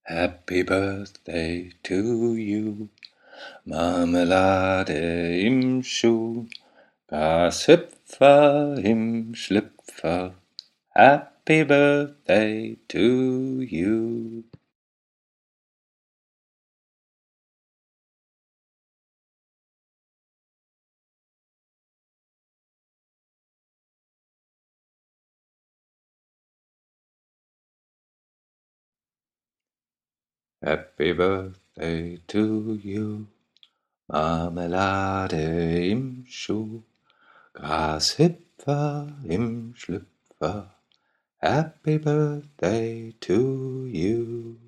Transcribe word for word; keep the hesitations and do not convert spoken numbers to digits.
Happy Birthday to you. Marmelade im Schuh, Grashüpfer im Schlüpfer. Happy Birthday to you. Happy Birthday to you. Marmelade im Schuh, Grashüpfer im Schlüpfer. Happy Birthday to you.